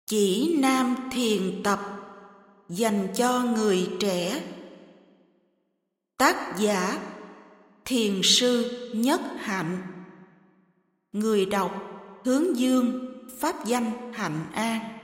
Chỉ nam thiền tập dành cho người trẻ. Tác giả Thiền sư Nhất Hạnh. Người đọc Hướng Dương, pháp danh Hạnh An.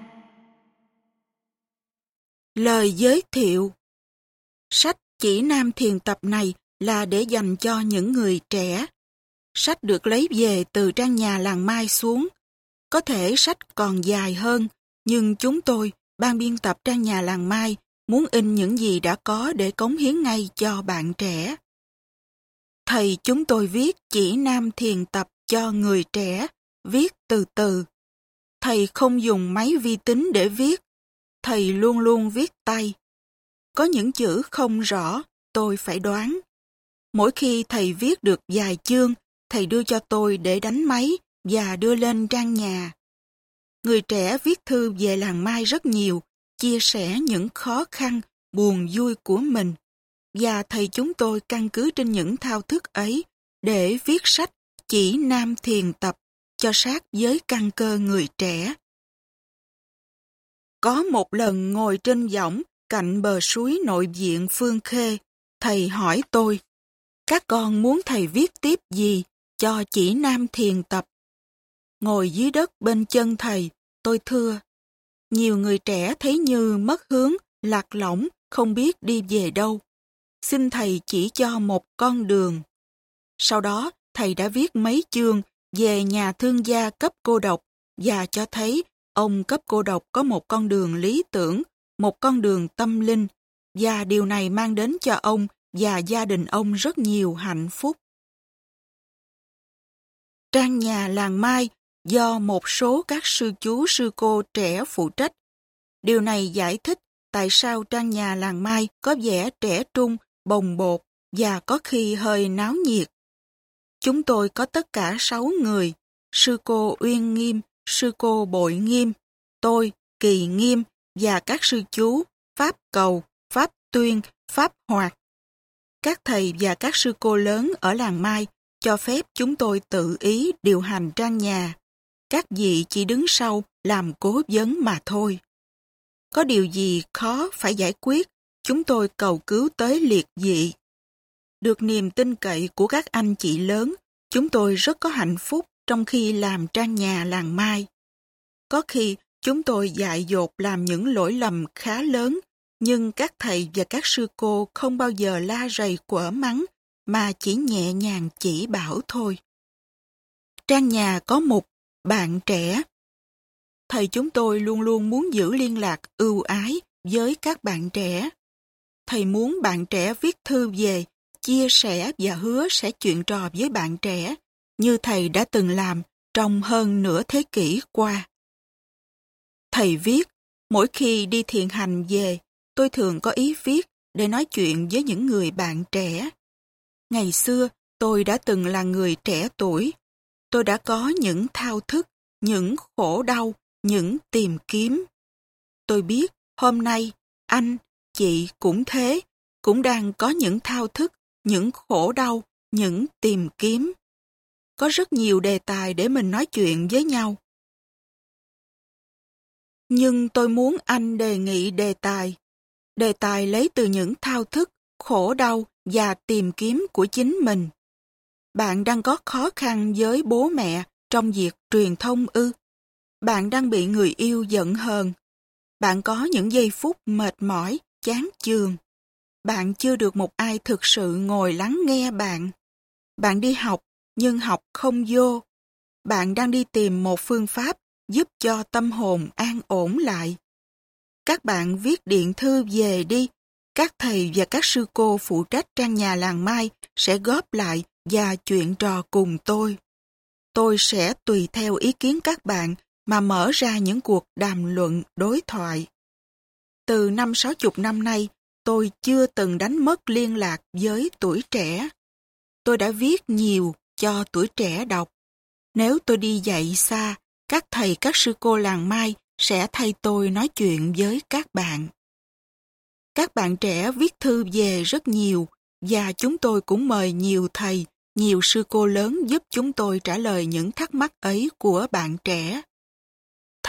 Lời giới thiệu. Sách Chỉ Nam Thiền Tập này là để dành cho những người trẻ. Sách được lấy về từ trang nhà Làng Mai xuống. Có thể sách còn dài hơn, nhưng chúng tôi, ban biên tập trang nhà Làng Mai, muốn in những gì đã có để cống hiến ngay cho bạn trẻ. Thầy chúng tôi viết Chỉ Nam Thiền Tập cho người trẻ, viết từ từ. Thầy không dùng máy vi tính để viết, thầy luôn luôn viết tay. Có những chữ không rõ, tôi phải đoán. Mỗi khi thầy viết được vài chương, thầy đưa cho tôi để đánh máy và đưa lên trang nhà. Người trẻ viết thư về Làng Mai rất nhiều, chia sẻ những khó khăn, buồn vui của mình. Và thầy chúng tôi căn cứ trên những thao thức ấy để viết sách Chỉ Nam Thiền Tập cho sát với căn cơ người trẻ. Có một lần ngồi trên võng cạnh bờ suối nội viện Phương Khê, thầy hỏi tôi, các con muốn thầy viết tiếp gì cho Chỉ Nam Thiền Tập? Ngồi dưới đất bên chân thầy, tôi thưa, nhiều người trẻ thấy như mất hướng, lạc lõng, không biết đi về đâu. Xin thầy chỉ cho một con đường. Sau đó, thầy đã viết mấy chương về nhà thương gia cấp cô độc và cho thấy ông cấp cô độc có một con đường lý tưởng, một con đường tâm linh, và điều này mang đến cho ông và gia đình ông rất nhiều hạnh phúc. Trang nhà Làng Mai do một số các sư chú sư cô trẻ phụ trách. Điều này giải thích tại sao trang nhà Làng Mai có vẻ trẻ trung, bồng bột và có khi hơi náo nhiệt. Chúng tôi có tất cả 6 người, sư cô Uyên Nghiêm, sư cô Bội Nghiêm, tôi, Kỳ Nghiêm và các sư chú Pháp Cầu, Pháp Tuyên, Pháp Hoạt. Các thầy và các sư cô lớn ở Làng Mai cho phép chúng tôi tự ý điều hành trang nhà. Các vị chỉ đứng sau làm cố vấn mà thôi. Có điều gì khó phải giải quyết, chúng tôi cầu cứu tới liệt vị. Được niềm tin cậy của các anh chị lớn, chúng tôi rất có hạnh phúc trong khi làm trang nhà Làng Mai. Có khi chúng tôi dại dột làm những lỗi lầm khá lớn, nhưng các thầy và các sư cô không bao giờ la rầy quở mắng, mà chỉ nhẹ nhàng chỉ bảo thôi. Trang nhà có mục bạn trẻ. Thầy chúng tôi luôn luôn muốn giữ liên lạc ưu ái với các bạn trẻ. Thầy muốn bạn trẻ viết thư về, chia sẻ và hứa sẽ chuyện trò với bạn trẻ, như thầy đã từng làm trong hơn nửa thế kỷ qua. Thầy viết, mỗi khi đi thiền hành về, tôi thường có ý viết để nói chuyện với những người bạn trẻ. Ngày xưa, tôi đã từng là người trẻ tuổi. Tôi đã có những thao thức, những khổ đau, những tìm kiếm. Tôi biết hôm nay, anh, chị cũng thế, cũng đang có những thao thức, những khổ đau, những tìm kiếm. Có rất nhiều đề tài để mình nói chuyện với nhau. Nhưng tôi muốn anh đề nghị đề tài. Đề tài lấy từ những thao thức, khổ đau và tìm kiếm của chính mình. Bạn đang có khó khăn với bố mẹ trong việc truyền thông ư? Bạn đang bị người yêu giận hờn. Bạn có những giây phút mệt mỏi, chán chường. Bạn chưa được một ai thực sự ngồi lắng nghe bạn. Bạn đi học, nhưng học không vô. Bạn đang đi tìm một phương pháp giúp cho tâm hồn an ổn lại. Các bạn viết điện thư về đi. Các thầy và các sư cô phụ trách trang nhà Làng Mai sẽ góp lại và chuyện trò cùng tôi. Tôi sẽ tùy theo ý kiến các bạn mà mở ra những cuộc đàm luận đối thoại. Từ 50-60 năm nay, tôi chưa từng đánh mất liên lạc với tuổi trẻ. Tôi đã viết nhiều cho tuổi trẻ đọc. Nếu tôi đi dạy xa, các thầy các sư cô Làng Mai sẽ thay tôi nói chuyện với các bạn. Các bạn trẻ viết thư về rất nhiều và chúng tôi cũng mời nhiều thầy, nhiều sư cô lớn giúp chúng tôi trả lời những thắc mắc ấy của bạn trẻ.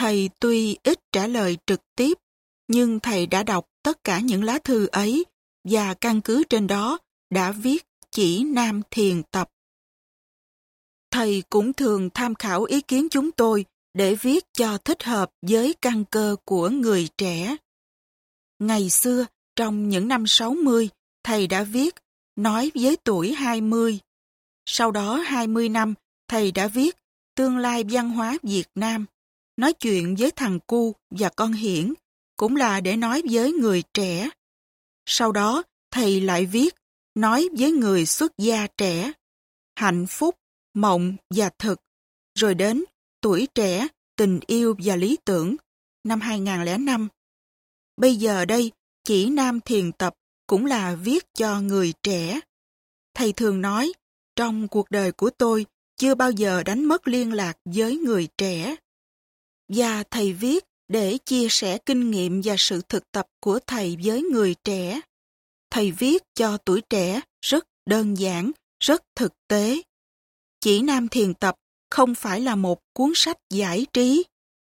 Thầy tuy ít trả lời trực tiếp, nhưng thầy đã đọc tất cả những lá thư ấy và căn cứ trên đó đã viết chỉ nam thiền tập. Thầy cũng thường tham khảo ý kiến chúng tôi để viết cho thích hợp với căn cơ của người trẻ. Ngày xưa, trong những năm 60, thầy đã viết Nói với tuổi 20. Sau đó 20 năm, thầy đã viết Tương lai văn hóa Việt Nam. Nói chuyện với thằng cu và con Hiển, cũng là để nói với người trẻ. Sau đó, thầy lại viết Nói với người xuất gia trẻ. Hạnh phúc, mộng và thực. Rồi đến Tuổi trẻ, tình yêu và lý tưởng, năm 2005. Bây giờ đây, chỉ nam thiền tập cũng là viết cho người trẻ. Thầy thường nói, trong cuộc đời của tôi chưa bao giờ đánh mất liên lạc với người trẻ. Và thầy viết để chia sẻ kinh nghiệm và sự thực tập của thầy với người trẻ. Thầy viết cho tuổi trẻ rất đơn giản, rất thực tế. Chỉ nam thiền tập không phải là một cuốn sách giải trí.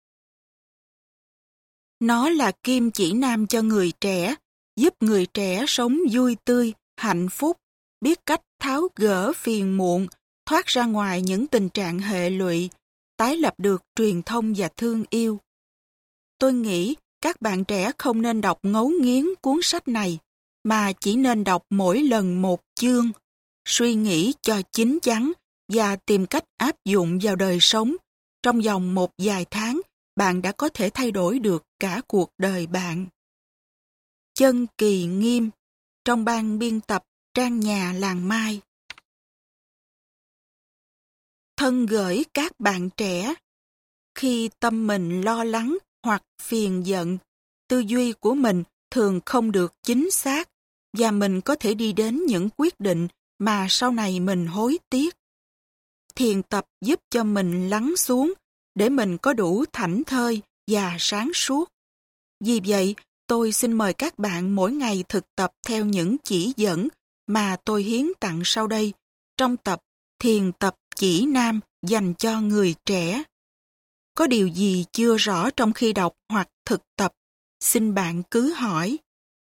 Nó là kim chỉ nam cho người trẻ, giúp người trẻ sống vui tươi, hạnh phúc, biết cách tháo gỡ phiền muộn, thoát ra ngoài những tình trạng hệ lụy, tái lập được truyền thông và thương yêu. Tôi nghĩ các bạn trẻ không nên đọc ngấu nghiến cuốn sách này, mà chỉ nên đọc mỗi lần một chương, suy nghĩ cho chín chắn và tìm cách áp dụng vào đời sống. Trong vòng một vài tháng, bạn đã có thể thay đổi được cả cuộc đời bạn. Chân Kỳ Nghiêm, trong ban biên tập Trang Nhà Làng Mai. Thân gửi các bạn trẻ. Khi tâm mình lo lắng hoặc phiền giận, tư duy của mình thường không được chính xác và mình có thể đi đến những quyết định mà sau này mình hối tiếc. Thiền tập giúp cho mình lắng xuống để mình có đủ thảnh thơi và sáng suốt. Vì vậy, tôi xin mời các bạn mỗi ngày thực tập theo những chỉ dẫn mà tôi hiến tặng sau đây trong tập Thiền tập chỉ nam dành cho người trẻ. Có điều gì chưa rõ trong khi đọc hoặc thực tập, xin bạn cứ hỏi.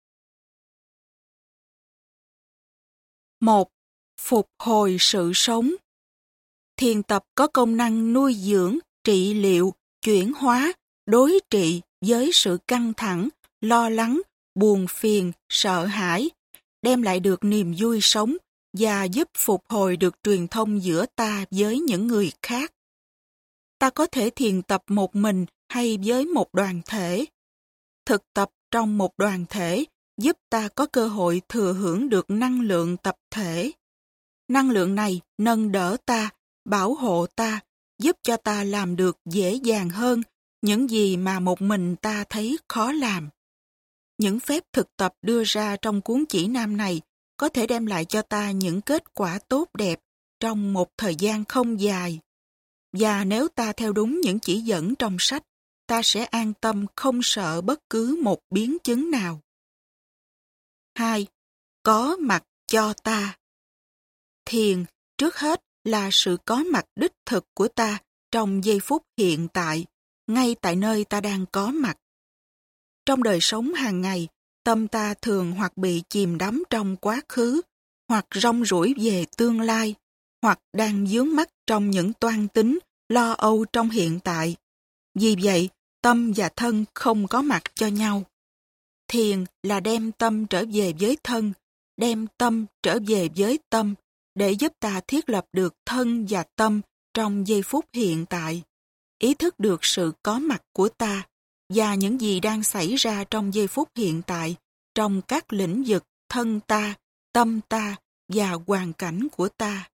1. Phục hồi sự sống. Thiền tập có công năng nuôi dưỡng, trị liệu, chuyển hóa, đối trị với sự căng thẳng, lo lắng, buồn phiền, sợ hãi, đem lại được niềm vui sống và giúp phục hồi được truyền thông giữa ta với những người khác. Ta có thể thiền tập một mình hay với một đoàn thể. Thực tập trong một đoàn thể giúp ta có cơ hội thừa hưởng được năng lượng tập thể. Năng lượng này nâng đỡ ta, bảo hộ ta, giúp cho ta làm được dễ dàng hơn những gì mà một mình ta thấy khó làm. Những phép thực tập đưa ra trong cuốn chỉ nam này có thể đem lại cho ta những kết quả tốt đẹp trong một thời gian không dài. Và nếu ta theo đúng những chỉ dẫn trong sách, ta sẽ an tâm không sợ bất cứ một biến chứng nào. 2. Có mặt cho ta. Thiền, trước hết, là sự có mặt đích thực của ta trong giây phút hiện tại, ngay tại nơi ta đang có mặt. Trong đời sống hàng ngày, tâm ta thường hoặc bị chìm đắm trong quá khứ, hoặc rong ruổi về tương lai, hoặc đang vướng mắc trong những toan tính, lo âu trong hiện tại. Vì vậy, tâm và thân không có mặt cho nhau. Thiền là đem tâm trở về với thân, đem tâm trở về với tâm, để giúp ta thiết lập được thân và tâm trong giây phút hiện tại, ý thức được sự có mặt của ta và những gì đang xảy ra trong giây phút hiện tại trong các lĩnh vực thân ta, tâm ta và hoàn cảnh của ta.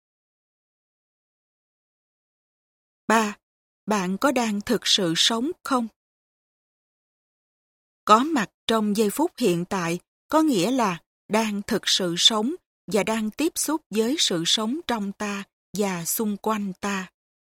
3. Bạn có đang thực sự sống không? Có mặt trong giây phút hiện tại có nghĩa là đang thực sự sống và đang tiếp xúc với sự sống trong ta và xung quanh ta.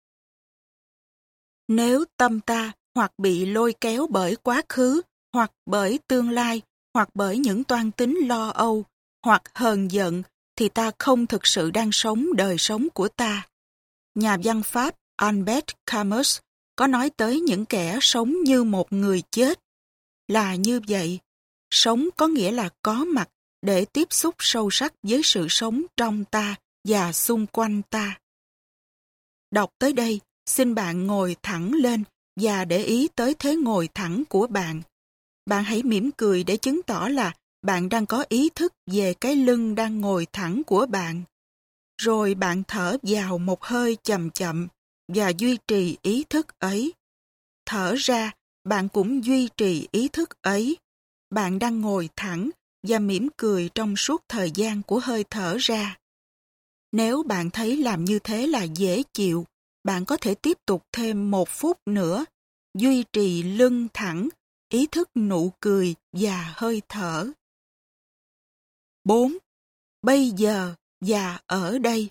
Nếu tâm ta hoặc bị lôi kéo bởi quá khứ, hoặc bởi tương lai, hoặc bởi những toan tính lo âu, hoặc hờn giận, thì ta không thực sự đang sống đời sống của ta. Nhà văn Pháp Albert Camus có nói tới những kẻ sống như một người chết. Là như vậy, sống có nghĩa là có mặt để tiếp xúc sâu sắc với sự sống trong ta và xung quanh ta. Đọc tới đây, xin bạn ngồi thẳng lên và để ý tới thế ngồi thẳng của bạn. Bạn hãy mỉm cười để chứng tỏ là bạn đang có ý thức về cái lưng đang ngồi thẳng của bạn. Rồi bạn thở vào một hơi chậm chậm và duy trì ý thức ấy. Thở ra, bạn cũng duy trì ý thức ấy. Bạn đang ngồi thẳng và mỉm cười trong suốt thời gian của hơi thở ra. Nếu bạn thấy làm như thế là dễ chịu, bạn có thể tiếp tục thêm 1 phút nữa, duy trì lưng thẳng, ý thức nụ cười và hơi thở. 4. Bây giờ và ở đây.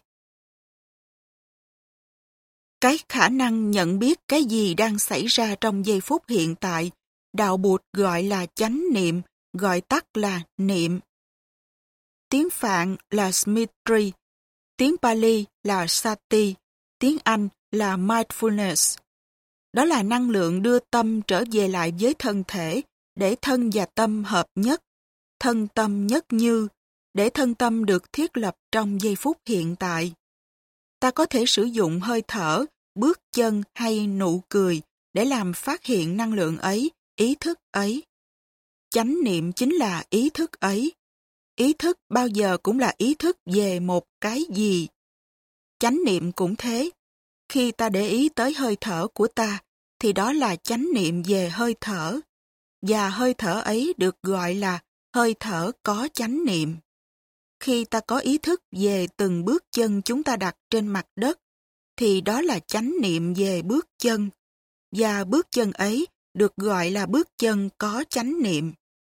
Cái khả năng nhận biết cái gì đang xảy ra trong giây phút hiện tại, đạo Bụt gọi là chánh niệm, gọi tắt là niệm. Tiếng Phạn là Smriti, tiếng Pali là Sati, tiếng Anh là Mindfulness. Đó là năng lượng đưa tâm trở về lại với thân thể, để thân và tâm hợp nhất, thân tâm nhất như, để thân tâm được thiết lập trong giây phút hiện tại. Ta có thể sử dụng hơi thở, bước chân hay nụ cười để làm phát hiện năng lượng ấy, ý thức ấy. Chánh niệm chính là ý thức ấy. Ý thức bao giờ cũng là ý thức về một cái gì. Chánh niệm cũng thế. Khi ta để ý tới hơi thở của ta, thì đó là chánh niệm về hơi thở. Và hơi thở ấy được gọi là hơi thở có chánh niệm. Khi ta có ý thức về từng bước chân chúng ta đặt trên mặt đất, thì đó là chánh niệm về bước chân. Và bước chân ấy được gọi là bước chân có chánh niệm.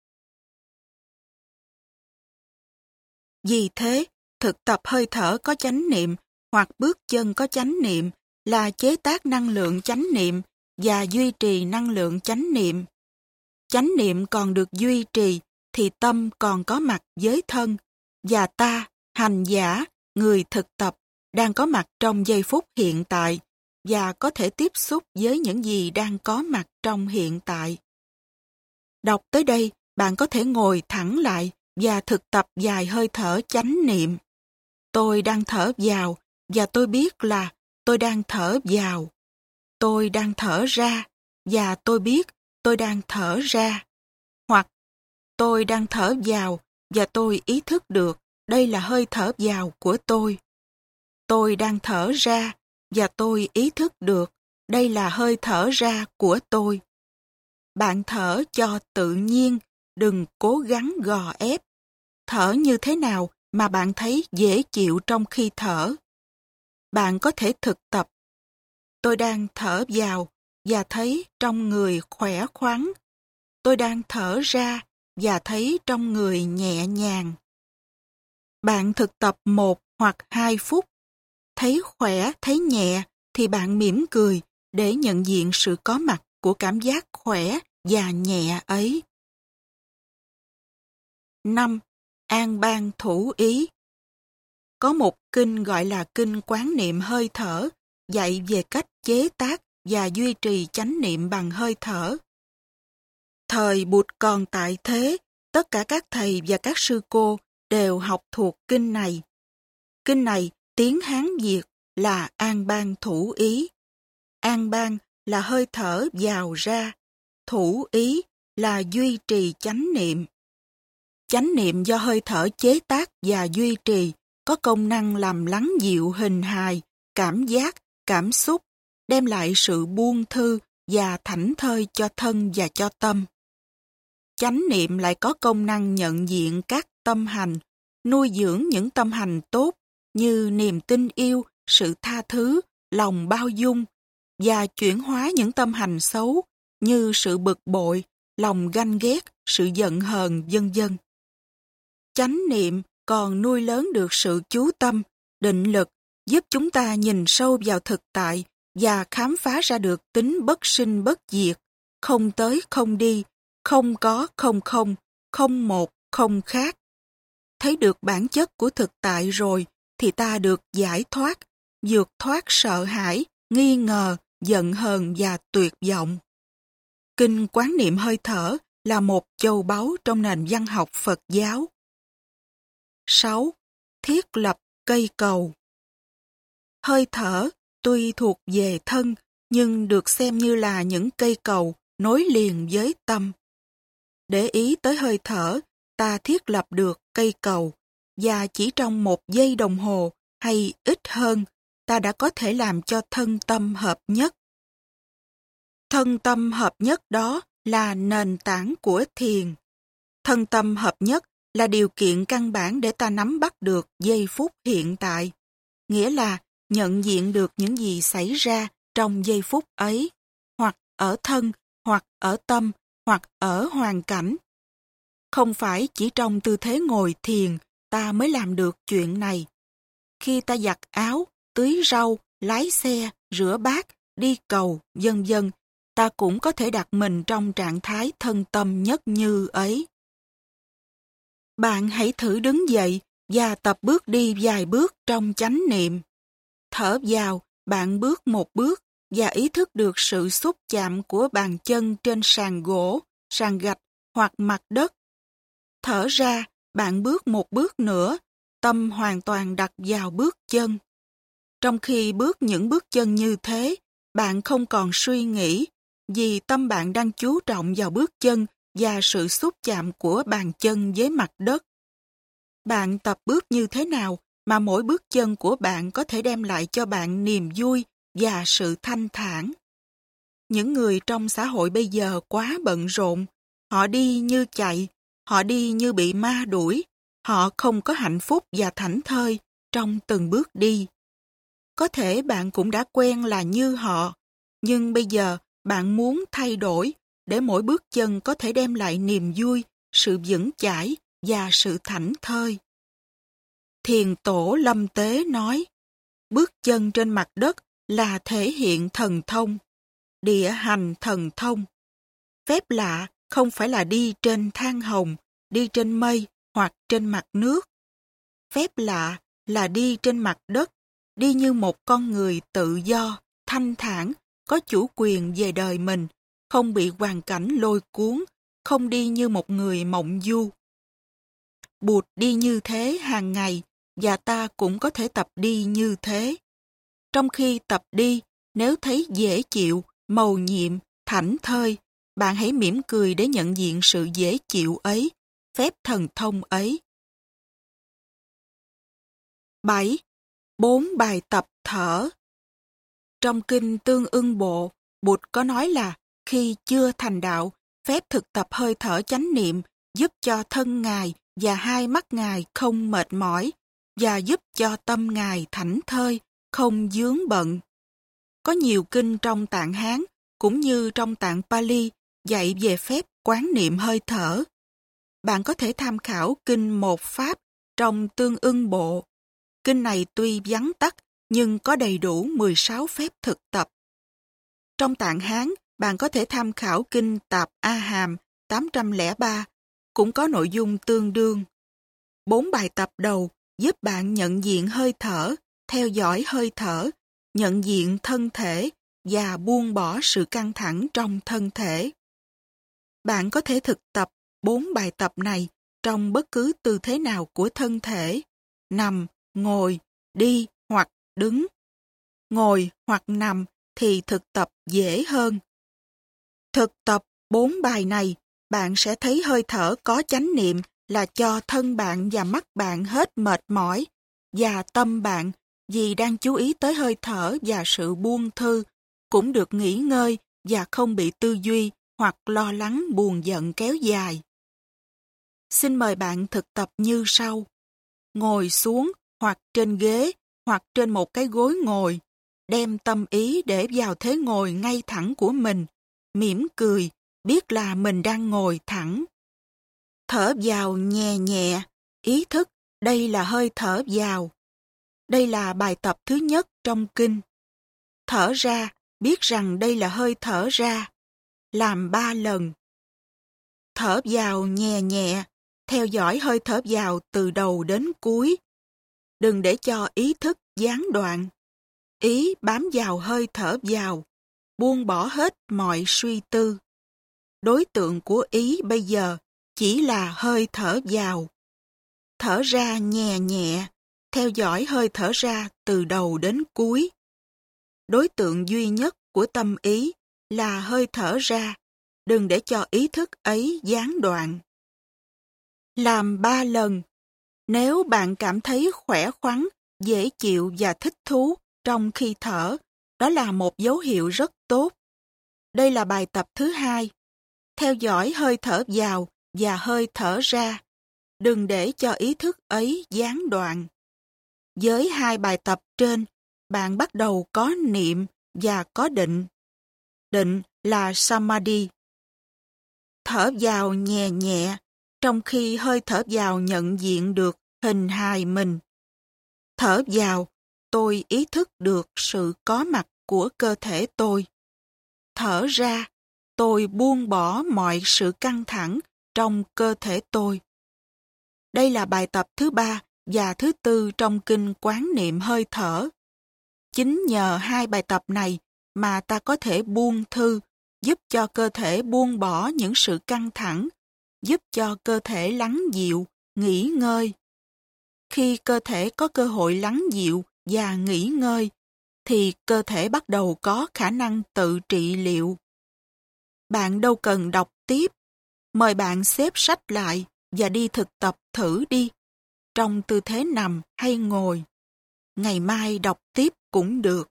Vì thế, thực tập hơi thở có chánh niệm hoặc bước chân có chánh niệm là chế tác năng lượng chánh niệm và duy trì năng lượng chánh niệm. Chánh niệm còn được duy trì thì tâm còn có mặt với thân, và ta, hành giả, người thực tập, đang có mặt trong giây phút hiện tại và có thể tiếp xúc với những gì đang có mặt trong hiện tại. Đọc tới đây, bạn có thể ngồi thẳng lại và thực tập vài hơi thở chánh niệm. Tôi đang thở vào và tôi biết là tôi đang thở vào. Tôi đang thở ra và tôi biết tôi đang thở ra. Hoặc tôi đang thở vào và tôi ý thức được đây là hơi thở vào của tôi. Tôi đang thở ra và tôi ý thức được đây là hơi thở ra của tôi. Bạn thở cho tự nhiên, đừng cố gắng gò ép. Thở như thế nào mà bạn thấy dễ chịu trong khi thở. Bạn có thể thực tập. Tôi đang thở vào và thấy trong người khỏe khoắn. Tôi đang thở ra và thấy trong người nhẹ nhàng. Bạn thực tập 1 hoặc 2 phút. Thấy khỏe, thấy nhẹ thì bạn mỉm cười để nhận diện sự có mặt của cảm giác khỏe và nhẹ ấy. 5. An ban thủ ý. Có một kinh gọi là kinh quán niệm hơi thở, dạy về cách chế tác và duy trì chánh niệm bằng hơi thở. Thời Bụt còn tại thế, tất cả các thầy và các sư cô đều học thuộc kinh này. Kinh này, tiếng Hán Việt là An ban thủ ý. An ban là hơi thở vào ra, thủ ý là duy trì chánh niệm. Chánh niệm do hơi thở chế tác và duy trì có công năng làm lắng dịu hình hài, cảm giác, cảm xúc, đem lại sự buông thư và thảnh thơi cho thân và cho tâm. Chánh niệm lại có công năng nhận diện các tâm hành, nuôi dưỡng những tâm hành tốt như niềm tin yêu, sự tha thứ, lòng bao dung, và chuyển hóa những tâm hành xấu như sự bực bội, lòng ganh ghét, sự giận hờn, vân vân. Chánh niệm còn nuôi lớn được sự chú tâm, định lực, giúp chúng ta nhìn sâu vào thực tại và khám phá ra được tính bất sinh bất diệt, không tới không đi, không có không không, không một không khác. Thấy được bản chất của thực tại rồi thì ta được giải thoát, vượt thoát sợ hãi, nghi ngờ giận hờn và tuyệt vọng. Kinh Quán Niệm Hơi Thở là một châu báu trong nền văn học Phật giáo. 6. Thiết lập cây cầu. Hơi thở tuy thuộc về thân, nhưng được xem như là những cây cầu nối liền với tâm. Để ý tới hơi thở, ta thiết lập được cây cầu, và chỉ trong 1 giây đồng hồ hay ít hơn, ta đã có thể làm cho thân tâm hợp nhất. Thân tâm hợp nhất đó là nền tảng của thiền. Thân tâm hợp nhất là điều kiện căn bản để ta nắm bắt được giây phút hiện tại, nghĩa là nhận diện được những gì xảy ra trong giây phút ấy, hoặc ở thân, hoặc ở tâm, hoặc ở hoàn cảnh. Không phải chỉ trong tư thế ngồi thiền ta mới làm được chuyện này. Khi ta giặt áo, tưới rau, lái xe, rửa bát, đi cầu, vân vân, ta cũng có thể đặt mình trong trạng thái thân tâm nhất như ấy. Bạn hãy thử đứng dậy và tập bước đi vài bước trong chánh niệm. Thở vào, bạn bước 1 bước và ý thức được sự xúc chạm của bàn chân trên sàn gỗ, sàn gạch hoặc mặt đất. Thở ra, bạn bước 1 bước nữa, tâm hoàn toàn đặt vào bước chân. Trong khi bước những bước chân như thế, bạn không còn suy nghĩ, vì tâm bạn đang chú trọng vào bước chân và sự xúc chạm của bàn chân với mặt đất. Bạn tập bước như thế nào mà mỗi bước chân của bạn có thể đem lại cho bạn niềm vui và sự thanh thản. Những người trong xã hội bây giờ quá bận rộn, họ đi như chạy, họ đi như bị ma đuổi, họ không có hạnh phúc và thảnh thơi trong từng bước đi. Có thể bạn cũng đã quen là như họ, nhưng bây giờ bạn muốn thay đổi để mỗi bước chân có thể đem lại niềm vui, sự vững chãi và sự thảnh thơi. Thiền tổ Lâm Tế nói, bước chân trên mặt đất là thể hiện thần thông, địa hành thần thông. Phép lạ không phải là đi trên than hồng, đi trên mây hoặc trên mặt nước. Phép lạ là đi trên mặt đất, đi như một con người tự do, thanh thản, có chủ quyền về đời mình, không bị hoàn cảnh lôi cuốn, không đi như một người mộng du. Bụt đi như thế hàng ngày, và ta cũng có thể tập đi như thế. Trong khi tập đi, nếu thấy dễ chịu, mầu nhiệm, thảnh thơi, bạn hãy mỉm cười để nhận diện sự dễ chịu ấy, phép thần thông ấy. 7. 4 bài tập thở. Trong kinh Tương Ưng Bộ, Bụt có nói là khi chưa thành đạo, phép thực tập hơi thở chánh niệm giúp cho thân Ngài và 2 mắt Ngài không mệt mỏi và giúp cho tâm Ngài thảnh thơi, không vướng bận. Có nhiều kinh trong Tạng Hán cũng như trong Tạng Pali dạy về phép quán niệm hơi thở. Bạn có thể tham khảo kinh Một Pháp trong Tương Ưng Bộ. Kinh này tuy vắn tắt nhưng có đầy đủ 16 phép thực tập. Trong Tạng Hán, bạn có thể tham khảo kinh Tạp A Hàm 803, cũng có nội dung tương đương. 4 bài tập đầu giúp bạn nhận diện hơi thở, theo dõi hơi thở, nhận diện thân thể và buông bỏ sự căng thẳng trong thân thể. Bạn có thể thực tập 4 bài tập này trong bất cứ tư thế nào của thân thể, nằm, ngồi, đi hoặc đứng. Ngồi hoặc nằm thì thực tập dễ hơn. Thực tập 4 bài này, bạn sẽ thấy hơi thở có chánh niệm là cho thân bạn và mắt bạn hết mệt mỏi, và tâm bạn, vì đang chú ý tới hơi thở và sự buông thư, cũng được nghỉ ngơi và không bị tư duy hoặc lo lắng buồn giận kéo dài. Xin mời bạn thực tập như sau. Ngồi xuống hoặc trên ghế hoặc trên một cái gối ngồi, đem tâm ý để vào thế ngồi ngay thẳng của mình, mỉm cười, biết là mình đang ngồi thẳng. Thở vào nhẹ nhẹ, ý thức đây là hơi thở vào. Đây là bài tập thứ nhất trong kinh. Thở ra, biết rằng đây là hơi thở ra. Làm 3 lần. Thở vào nhẹ nhẹ, theo dõi hơi thở vào từ đầu đến cuối. Đừng để cho ý thức gián đoạn. Ý bám vào hơi thở vào, buông bỏ hết mọi suy tư. Đối tượng của ý bây giờ chỉ là hơi thở vào. Thở ra nhẹ nhẹ, theo dõi hơi thở ra từ đầu đến cuối. Đối tượng duy nhất của tâm ý là hơi thở ra, đừng để cho ý thức ấy gián đoạn. Làm 3 lần. Nếu bạn cảm thấy khỏe khoắn, dễ chịu và thích thú trong khi thở, đó là một dấu hiệu rất tốt. Đây là bài tập thứ 2. Theo dõi hơi thở vào và hơi thở ra. Đừng để cho ý thức ấy gián đoạn. Với 2 bài tập trên, bạn bắt đầu có niệm và có định. Định là Samadhi. Thở vào nhẹ nhẹ, trong khi hơi thở vào nhận diện được hình hài mình. Thở vào, tôi ý thức được sự có mặt của cơ thể tôi. Thở ra, tôi buông bỏ mọi sự căng thẳng trong cơ thể tôi. Đây là bài tập thứ 3 và thứ 4 trong kinh quán niệm hơi thở. Chính nhờ 2 bài tập này mà ta có thể buông thư, giúp cho cơ thể buông bỏ những sự căng thẳng, giúp cho cơ thể lắng dịu, nghỉ ngơi. Khi cơ thể có cơ hội lắng dịu và nghỉ ngơi, thì cơ thể bắt đầu có khả năng tự trị liệu. Bạn đâu cần đọc tiếp. Mời bạn xếp sách lại và đi thực tập thử đi, trong tư thế nằm hay ngồi. Ngày mai đọc tiếp cũng được.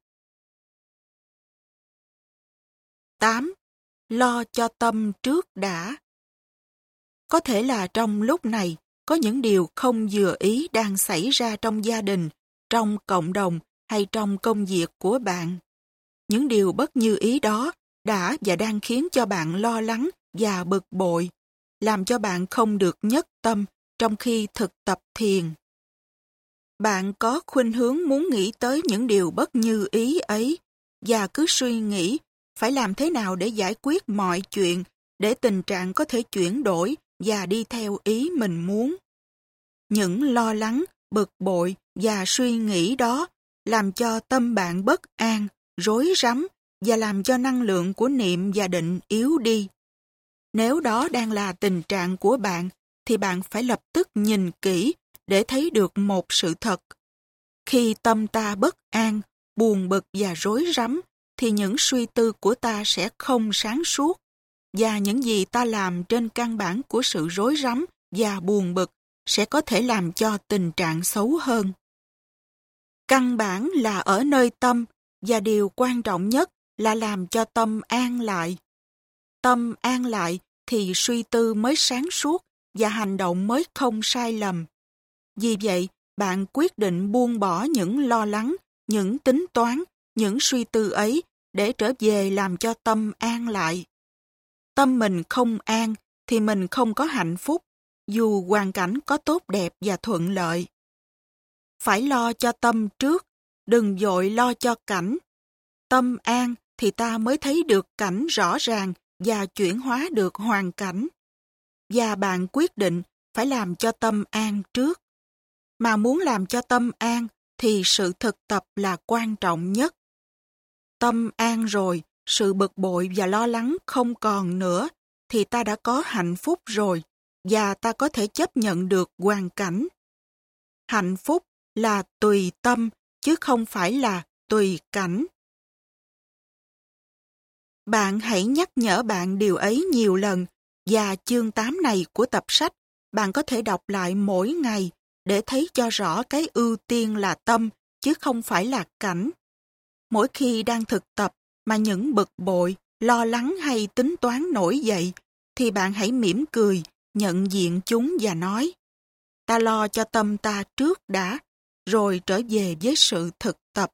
8. Lo cho tâm trước đã. Có thể là trong lúc này, có những điều không vừa ý đang xảy ra trong gia đình, trong cộng đồng hay trong công việc của bạn. Những điều bất như ý đó đã và đang khiến cho bạn lo lắng và bực bội, làm cho bạn không được nhất tâm trong khi thực tập thiền. Bạn có khuynh hướng muốn nghĩ tới những điều bất như ý ấy và cứ suy nghĩ phải làm thế nào để giải quyết mọi chuyện để tình trạng có thể chuyển đổi và đi theo ý mình muốn. Những lo lắng, bực bội và suy nghĩ đó làm cho tâm bạn bất an, rối rắm và làm cho năng lượng của niệm và định yếu đi. Nếu đó đang là tình trạng của bạn, thì bạn phải lập tức nhìn kỹ để thấy được một sự thật. Khi tâm ta bất an, buồn bực và rối rắm, thì những suy tư của ta sẽ không sáng suốt, và những gì ta làm trên căn bản của sự rối rắm và buồn bực sẽ có thể làm cho tình trạng xấu hơn. Căn bản là ở nơi tâm, và điều quan trọng nhất là làm cho tâm an lại. Tâm an lại thì suy tư mới sáng suốt và hành động mới không sai lầm. Vì vậy, bạn quyết định buông bỏ những lo lắng, những tính toán, những suy tư ấy để trở về làm cho tâm an lại. Tâm mình không an thì mình không có hạnh phúc, dù hoàn cảnh có tốt đẹp và thuận lợi. Phải lo cho tâm trước, đừng vội lo cho cảnh. Tâm an thì ta mới thấy được cảnh rõ ràng và chuyển hóa được hoàn cảnh. Và bạn quyết định phải làm cho tâm an trước. Mà muốn làm cho tâm an thì sự thực tập là quan trọng nhất. Tâm an rồi, sự bực bội và lo lắng không còn nữa, thì ta đã có hạnh phúc rồi, và ta có thể chấp nhận được hoàn cảnh. Hạnh phúc là tùy tâm, chứ không phải là tùy cảnh. Bạn hãy nhắc nhở bạn điều ấy nhiều lần, và chương 8 này của tập sách, bạn có thể đọc lại mỗi ngày để thấy cho rõ cái ưu tiên là tâm, chứ không phải là cảnh. Mỗi khi đang thực tập mà những bực bội, lo lắng hay tính toán nổi dậy, thì bạn hãy mỉm cười, nhận diện chúng và nói: ta lo cho tâm ta trước đã, rồi trở về với sự thực tập.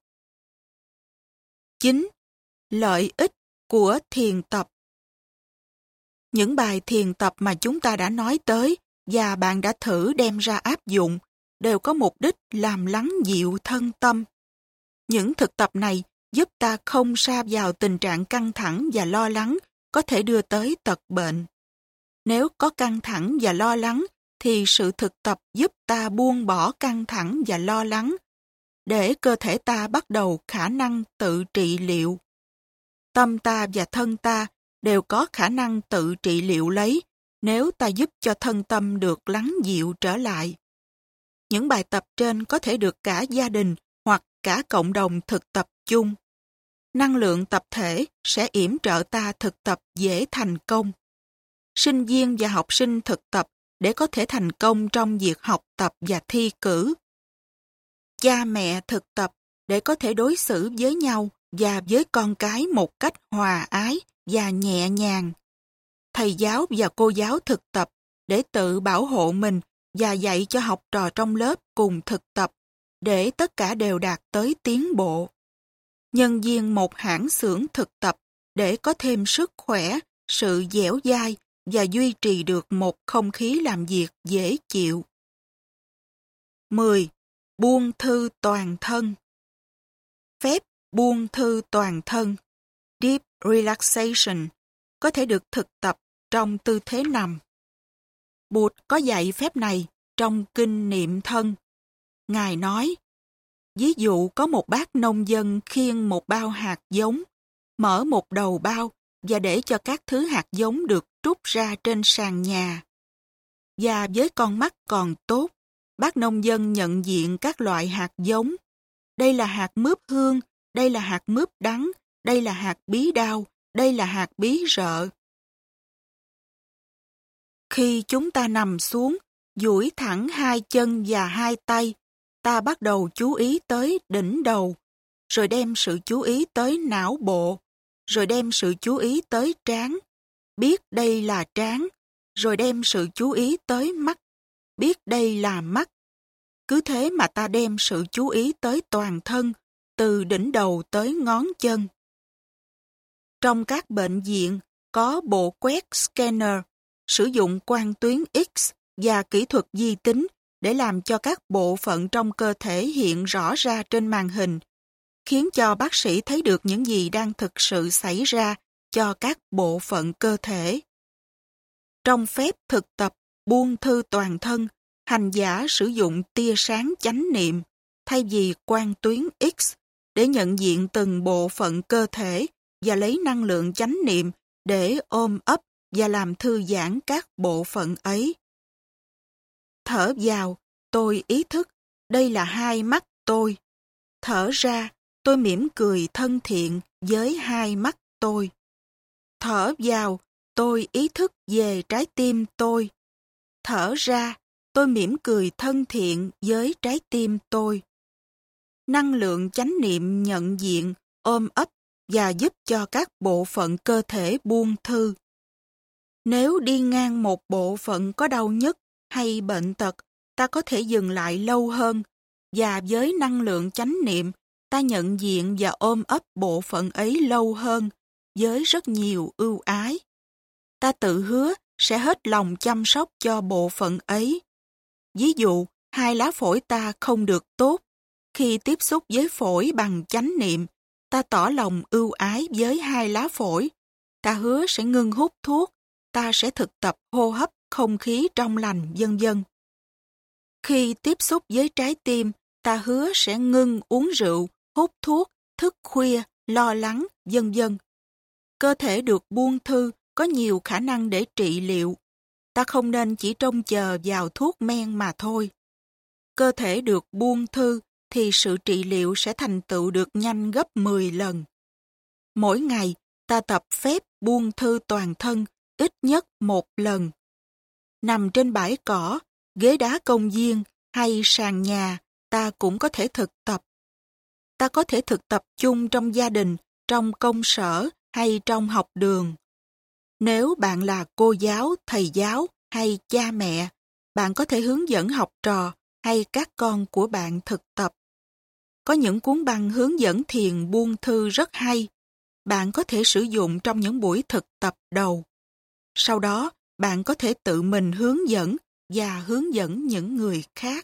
9. Lợi ích của thiền tập. Những bài thiền tập mà chúng ta đã nói tới và bạn đã thử đem ra áp dụng đều có mục đích làm lắng dịu thân tâm. Những thực tập này giúp ta không sa vào tình trạng căng thẳng và lo lắng có thể đưa tới tật bệnh. Nếu có căng thẳng và lo lắng thì sự thực tập giúp ta buông bỏ căng thẳng và lo lắng để cơ thể ta bắt đầu khả năng tự trị liệu. tâm ta và thân ta đều có khả năng tự trị liệu lấy nếu ta giúp cho thân tâm được lắng dịu trở lại. Những bài tập trên có thể được cả gia đình hoặc cả cộng đồng thực tập chung. Năng lượng tập thể sẽ yểm trợ ta thực tập dễ thành công. Sinh viên và học sinh thực tập để có thể thành công trong việc học tập và thi cử. Cha mẹ thực tập để có thể đối xử với nhau và với con cái một cách hòa ái và nhẹ nhàng. Thầy giáo và cô giáo thực tập để tự bảo hộ mình và dạy cho học trò trong lớp cùng thực tập để tất cả đều đạt tới tiến bộ. Nhân viên một hãng xưởng thực tập để có thêm sức khỏe, sự dẻo dai và duy trì được một không khí làm việc dễ chịu. 10. Buông thư toàn thân. Phép buông thư toàn thân, deep relaxation, có thể được thực tập trong tư thế nằm. Bụt có dạy phép này trong kinh niệm thân. Ngài nói, ví dụ có một bác nông dân khiêng một bao hạt giống, mở một đầu bao và để cho các thứ hạt giống được trút ra trên sàn nhà. Và với con mắt còn tốt, bác nông dân nhận diện các loại hạt giống. Đây là hạt mướp hương, đây là hạt mướp đắng, đây là hạt bí đao, đây là hạt bí rợ. Khi chúng ta nằm xuống, duỗi thẳng hai chân và hai tay, ta bắt đầu chú ý tới đỉnh đầu, rồi đem sự chú ý tới não bộ, rồi đem sự chú ý tới trán, biết đây là trán, rồi đem sự chú ý tới mắt, biết đây là mắt. Cứ thế mà ta đem sự chú ý tới toàn thân, từ đỉnh đầu tới ngón chân. Trong các bệnh viện, có bộ quét scanner, sử dụng quang tuyến X và kỹ thuật vi tính để làm cho các bộ phận trong cơ thể hiện rõ ra trên màn hình, khiến cho bác sĩ thấy được những gì đang thực sự xảy ra cho các bộ phận cơ thể. Trong phép thực tập buông thư toàn thân, hành giả sử dụng tia sáng chánh niệm thay vì quang tuyến X để nhận diện từng bộ phận cơ thể và lấy năng lượng chánh niệm để ôm ấp và làm thư giãn các bộ phận ấy. Thở vào, tôi ý thức, đây là hai mắt tôi. Thở ra, tôi mỉm cười thân thiện với hai mắt tôi. Thở vào, tôi ý thức về trái tim tôi. Thở ra, tôi mỉm cười thân thiện với trái tim tôi. Năng lượng chánh niệm nhận diện, ôm ấp và giúp cho các bộ phận cơ thể buông thư. Nếu đi ngang một bộ phận có đau nhức hay bệnh tật, ta có thể dừng lại lâu hơn, và với năng lượng chánh niệm, ta nhận diện và ôm ấp bộ phận ấy lâu hơn, với rất nhiều ưu ái. Ta tự hứa sẽ hết lòng chăm sóc cho bộ phận ấy. Ví dụ, hai lá phổi ta không được tốt. Khi tiếp xúc với phổi bằng chánh niệm, ta tỏ lòng ưu ái với hai lá phổi. Ta hứa sẽ ngưng hút thuốc, ta sẽ thực tập hô hấp không khí trong lành, vân vân. Khi tiếp xúc với trái tim, ta hứa sẽ ngưng uống rượu, hút thuốc, thức khuya, lo lắng, vân vân. Cơ thể được buông thư có nhiều khả năng để trị liệu. Ta không nên chỉ trông chờ vào thuốc men mà thôi. Cơ thể được buông thư thì sự trị liệu sẽ thành tựu được nhanh gấp 10 lần. Mỗi ngày, ta tập phép buông thư toàn thân ít nhất một lần. Nằm trên bãi cỏ, ghế đá công viên hay sàn nhà, ta cũng có thể thực tập. Ta có thể thực tập chung trong gia đình, trong công sở hay trong học đường. Nếu bạn là cô giáo, thầy giáo hay cha mẹ, bạn có thể hướng dẫn học trò hay các con của bạn thực tập. Có những cuốn băng hướng dẫn thiền buông thư rất hay. Bạn có thể sử dụng trong những buổi thực tập đầu. Sau đó, bạn có thể tự mình hướng dẫn và hướng dẫn những người khác.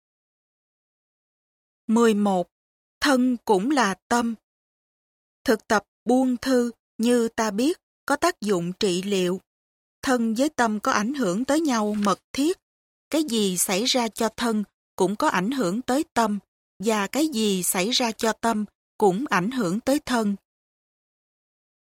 11. Thân cũng là tâm. Thực tập buông thư, như ta biết, có tác dụng trị liệu. Thân với tâm có ảnh hưởng tới nhau mật thiết. Cái gì xảy ra cho thân cũng có ảnh hưởng tới tâm, và cái gì xảy ra cho tâm cũng ảnh hưởng tới thân.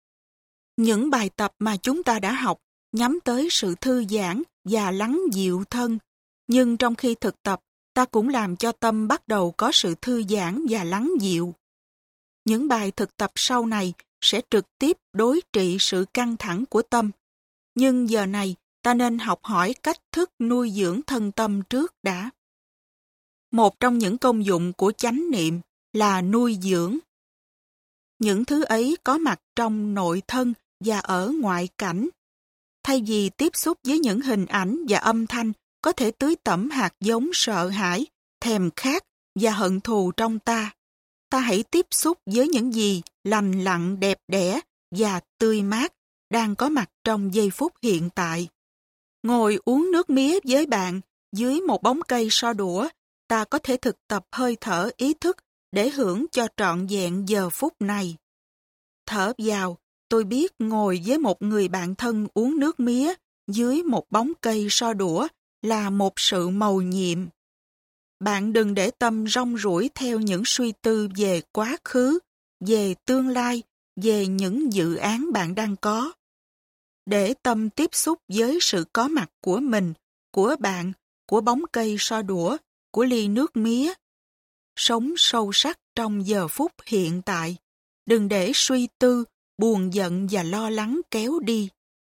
Những bài tập mà chúng ta đã học nhắm tới sự thư giãn và lắng dịu thân, nhưng trong khi thực tập, ta cũng làm cho tâm bắt đầu có sự thư giãn và lắng dịu. Những bài thực tập sau này sẽ trực tiếp đối trị sự căng thẳng của tâm, nhưng giờ này ta nên học hỏi cách thức nuôi dưỡng thân tâm trước đã. Một trong những công dụng của chánh niệm là nuôi dưỡng. Những thứ ấy có mặt trong nội thân và ở ngoại cảnh. Thay vì tiếp xúc với những hình ảnh và âm thanh có thể tưới tẩm hạt giống sợ hãi, thèm khát và hận thù trong ta, ta hãy tiếp xúc với những gì lành lặn, đẹp đẽ và tươi mát đang có mặt trong giây phút hiện tại. Ngồi uống nước mía với bạn dưới một bóng cây so đũa, ta có thể thực tập hơi thở ý thức để hưởng cho trọn vẹn giờ phút này. Thở vào, tôi biết ngồi với một người bạn thân uống nước mía dưới một bóng cây so đũa là một sự mầu nhiệm. Bạn đừng để tâm rong ruổi theo những suy tư về quá khứ, về tương lai, về những dự án bạn đang có. Để tâm tiếp xúc với sự có mặt của mình, của bạn, của bóng cây so đũa, của ly nước mía. Sống sâu sắc trong giờ phút hiện tại. Đừng để suy tư, buồn giận và lo lắng kéo đi.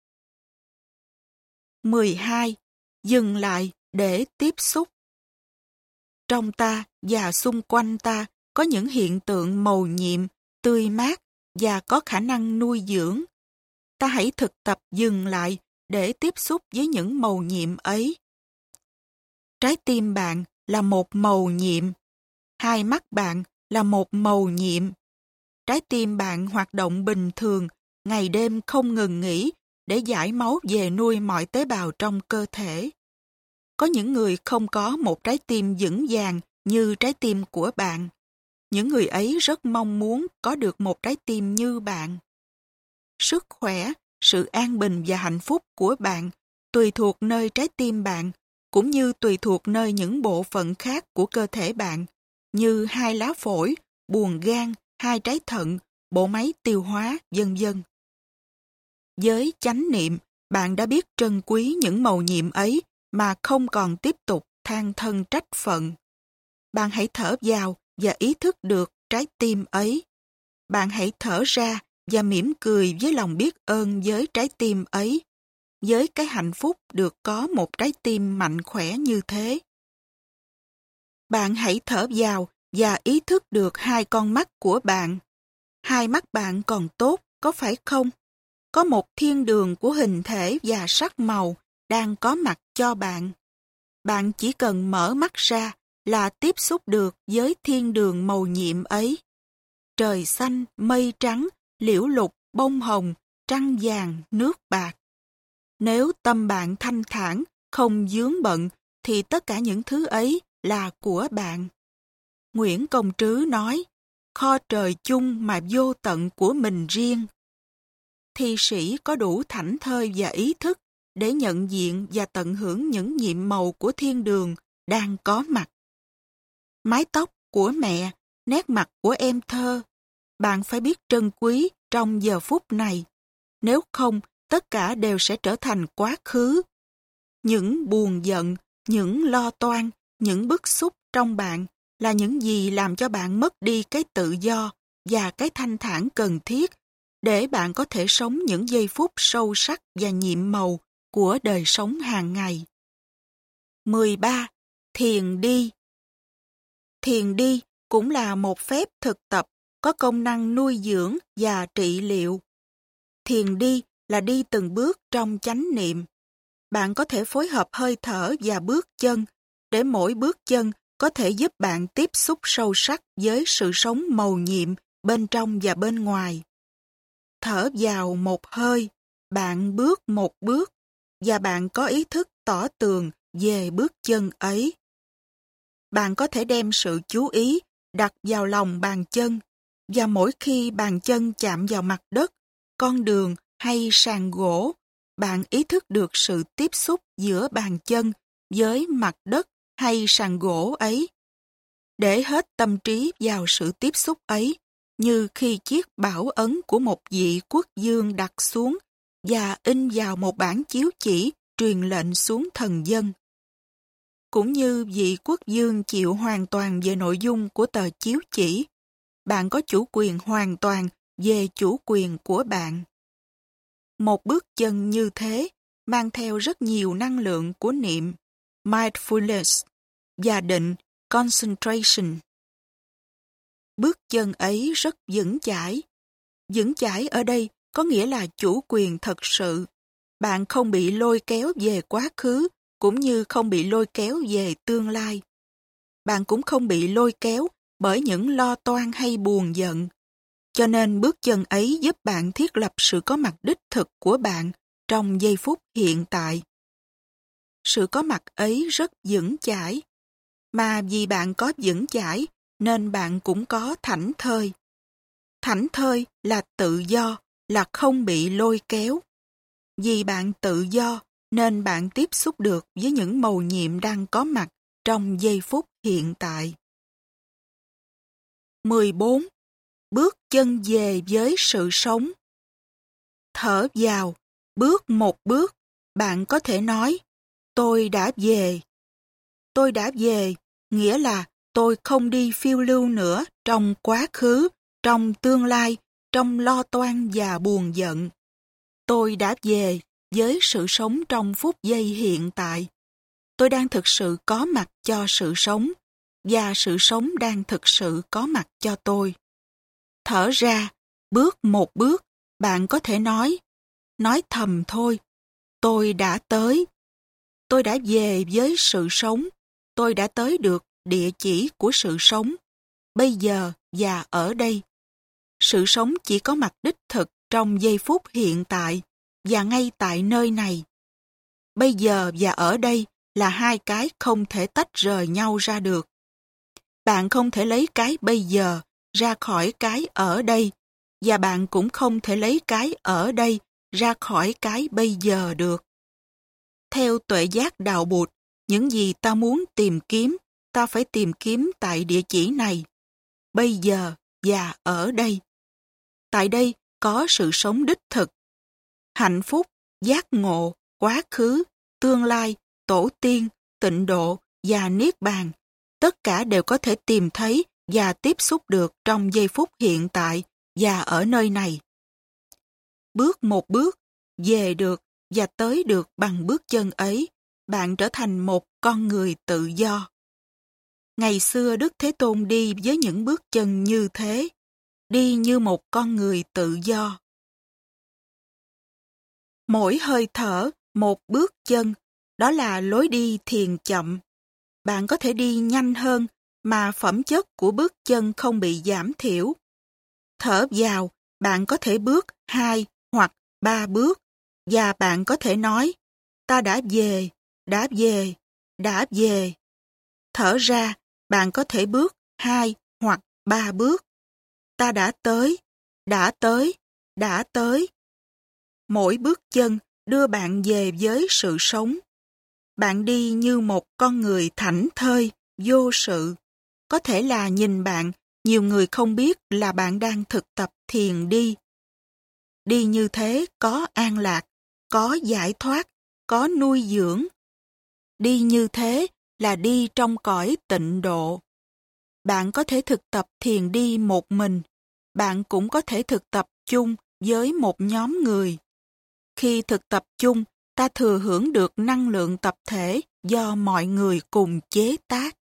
12. Dừng lại để tiếp xúc. Trong ta và xung quanh ta có những hiện tượng mầu nhiệm, tươi mát và có khả năng nuôi dưỡng. Ta hãy thực tập dừng lại để tiếp xúc với những mầu nhiệm ấy. Trái tim bạn là một mầu nhiệm. Hai mắt bạn là một mầu nhiệm. Trái tim bạn hoạt động bình thường, ngày đêm không ngừng nghỉ để giải máu về nuôi mọi tế bào trong cơ thể. Có những người không có một trái tim vững vàng như trái tim của bạn. Những người ấy rất mong muốn có được một trái tim như bạn. Sức khỏe, sự an bình và hạnh phúc của bạn tùy thuộc nơi trái tim bạn, cũng như tùy thuộc nơi những bộ phận khác của cơ thể bạn, như hai lá phổi, buồng gan, hai trái thận, bộ máy tiêu hóa, vân vân. Với chánh niệm, bạn đã biết trân quý những mầu nhiệm ấy mà không còn tiếp tục than thân trách phận. Bạn hãy thở vào và ý thức được trái tim ấy. Bạn hãy thở ra và mỉm cười với lòng biết ơn với trái tim ấy, với cái hạnh phúc được có một trái tim mạnh khỏe như thế. Bạn hãy thở vào và ý thức được hai con mắt của bạn. Hai mắt bạn còn tốt, có phải không? Có một thiên đường của hình thể và sắc màu đang có mặt cho bạn. Bạn chỉ cần mở mắt ra là tiếp xúc được với thiên đường mầu nhiệm ấy. Trời xanh, mây trắng, liễu lục, bông hồng, trăng vàng, nước bạc. Nếu tâm bạn thanh thản, không vướng bận, thì tất cả những thứ ấy là của bạn. Nguyễn Công Trứ nói, kho trời chung mà vô tận của mình riêng. Thi sĩ có đủ thảnh thơi và ý thức để nhận diện và tận hưởng những nhiệm màu của thiên đường đang có mặt. Mái tóc của mẹ, nét mặt của em thơ, bạn phải biết trân quý trong giờ phút này. Nếu không, tất cả đều sẽ trở thành quá khứ. Những buồn giận, những lo toan, những bức xúc trong bạn là những gì làm cho bạn mất đi cái tự do và cái thanh thản cần thiết để bạn có thể sống những giây phút sâu sắc và nhiệm màu của đời sống hàng ngày. 13. Thiền đi. Thiền đi cũng là một phép thực tập có công năng nuôi dưỡng và trị liệu. Thiền đi là đi từng bước trong chánh niệm. Bạn có thể phối hợp hơi thở và bước chân để mỗi bước chân có thể giúp bạn tiếp xúc sâu sắc với sự sống mầu nhiệm bên trong và bên ngoài. Thở vào một hơi, bạn bước một bước và bạn có ý thức tỏ tường về bước chân ấy. Bạn có thể đem sự chú ý đặt vào lòng bàn chân và mỗi khi bàn chân chạm vào mặt đất, con đường hay sàn gỗ, bạn ý thức được sự tiếp xúc giữa bàn chân với mặt đất hay sàn gỗ ấy. Để hết tâm trí vào sự tiếp xúc ấy, như khi chiếc bảo ấn của một vị quốc vương đặt xuống và in vào một bản chiếu chỉ truyền lệnh xuống thần dân. Cũng như vị quốc vương chịu hoàn toàn về nội dung của tờ chiếu chỉ, bạn có chủ quyền hoàn toàn về chủ quyền của bạn. Một bước chân như thế mang theo rất nhiều năng lượng của niệm, mindfulness, và định, concentration. Bước chân ấy rất vững chãi. Vững chãi ở đây có nghĩa là chủ quyền thật sự. Bạn không bị lôi kéo về quá khứ, cũng như không bị lôi kéo về tương lai. Bạn cũng không bị lôi kéo bởi những lo toan hay buồn giận. Cho nên bước chân ấy giúp bạn thiết lập sự có mặt đích thực của bạn trong giây phút hiện tại. Sự có mặt ấy rất vững chãi. Mà vì bạn có vững chãi, nên bạn cũng có thảnh thơi. Thảnh thơi là tự do, là không bị lôi kéo. Vì bạn tự do, nên bạn tiếp xúc được với những mầu nhiệm đang có mặt trong giây phút hiện tại. 14. Bước chân về với sự sống. Thở vào, bước một bước, bạn có thể nói, tôi đã về. Tôi đã về, nghĩa là tôi không đi phiêu lưu nữa trong quá khứ, trong tương lai, trong lo toan và buồn giận. Tôi đã về với sự sống trong phút giây hiện tại. Tôi đang thực sự có mặt cho sự sống, và sự sống đang thực sự có mặt cho tôi. Thở ra, bước một bước, bạn có thể nói thầm thôi, tôi đã tới. Tôi đã về với sự sống, tôi đã tới được địa chỉ của sự sống, bây giờ và ở đây. Sự sống chỉ có mặt đích thực trong giây phút hiện tại và ngay tại nơi này. Bây giờ và ở đây là hai cái không thể tách rời nhau ra được. Bạn không thể lấy cái bây giờ ra khỏi cái ở đây, và bạn cũng không thể lấy cái ở đây ra khỏi cái bây giờ được. Theo tuệ giác đạo Bụt, những gì ta muốn tìm kiếm, ta phải tìm kiếm tại địa chỉ này, bây giờ và ở đây. Tại đây có sự sống đích thực. Hạnh phúc, giác ngộ, quá khứ, tương lai, tổ tiên, tịnh độ và niết bàn, tất cả đều có thể tìm thấy và tiếp xúc được trong giây phút hiện tại và ở nơi này. Bước một bước, về được và tới được bằng bước chân ấy, bạn trở thành một con người tự do. Ngày xưa Đức Thế Tôn đi với những bước chân như thế, đi như một con người tự do. Mỗi hơi thở, một bước chân, đó là lối đi thiền chậm. Bạn có thể đi nhanh hơn, mà phẩm chất của bước chân không bị giảm thiểu. Thở vào, bạn có thể bước 2 hoặc 3 bước, và bạn có thể nói, ta đã về, đã về, đã về. Thở ra, bạn có thể bước 2 hoặc 3 bước. Ta đã tới, đã tới, đã tới. Mỗi bước chân đưa bạn về với sự sống. Bạn đi như một con người thảnh thơi, vô sự. Có thể là nhìn bạn, nhiều người không biết là bạn đang thực tập thiền đi. Đi như thế có an lạc, có giải thoát, có nuôi dưỡng. Đi như thế là đi trong cõi tịnh độ. Bạn có thể thực tập thiền đi một mình. Bạn cũng có thể thực tập chung với một nhóm người. Khi thực tập chung, ta thừa hưởng được năng lượng tập thể do mọi người cùng chế tác.